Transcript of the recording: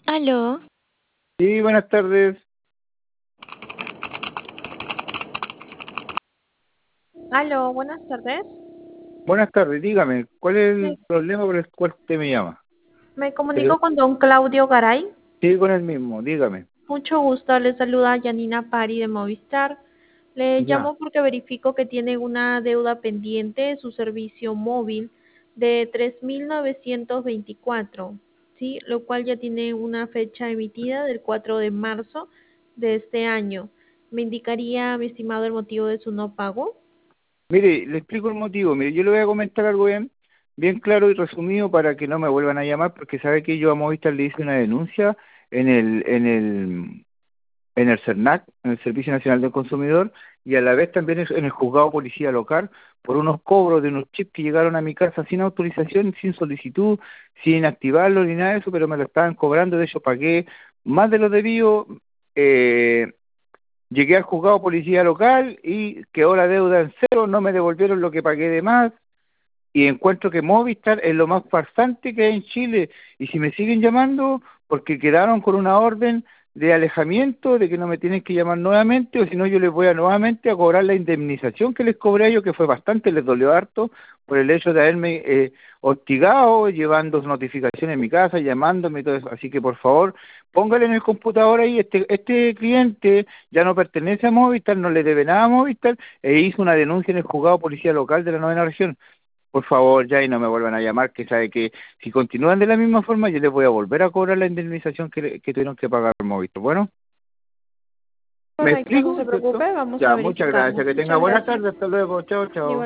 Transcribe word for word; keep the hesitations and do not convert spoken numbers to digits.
Aló. Sí, buenas tardes. Aló, buenas tardes. Buenas tardes, dígame, ¿cuál es Me, el problema por el cual usted me llama? me Pero- comunico con don Claudio Garay. Sí, con el mismo, dígame. Mucho gusto, le saluda Yanina Pari de Movistar. Le Ya. llamo porque verifico que tiene una deuda pendiente de su servicio móvil de tres mil novecientos veinticuatro, ¿sí? Lo cual ya tiene una fecha emitida del cuatro de marzo de este año. ¿Me indicaría, mi estimado, el motivo de su no pago? Mire, le explico el motivo. Mire, yo le voy a comentar algo bien, bien claro y resumido para que no me vuelvan a llamar, porque sabe que yo a Movistar le hice una denuncia en el, en el, en el CERNAC, en el Servicio Nacional del Consumidor, y a la vez también en el juzgado policía local por unos cobros de unos chips que llegaron a mi casa sin autorización, sin solicitud, sin activarlo ni nada de eso, pero me lo estaban cobrando. De hecho pagué más de lo debido. eh, Llegué al juzgado policía local y quedó la deuda en cero, no me devolvieron lo que pagué de más, y encuentro que Movistar es lo más farsante que hay en Chile. Y si me siguen llamando, porque quedaron con una orden de alejamiento, de que no me tienen que llamar nuevamente, o si no yo les voy a nuevamente a cobrar la indemnización que les cobré a ellos, que fue bastante, les dolió harto, por el hecho de haberme eh, hostigado, llevando notificaciones en mi casa, llamándome y todo eso. Así que por favor, póngale en el computador ahí, este, este cliente ya no pertenece a Movistar, no le debe nada a Movistar, e hizo una denuncia en el juzgado policía local de la novena región. Por favor, ya, y no me vuelvan a llamar, que sabe que si continúan de la misma forma, yo les voy a volver a cobrar la indemnización que, le- que tuvieron que pagar por Movistar. Bueno, ¿me Correcto, no explico? se ¿Cierto? preocupe, vamos a Ya, muchas verificarlo. gracias. Que tenga Muchas buena gracias. tarde. Hasta luego. Chao, chao. Igual-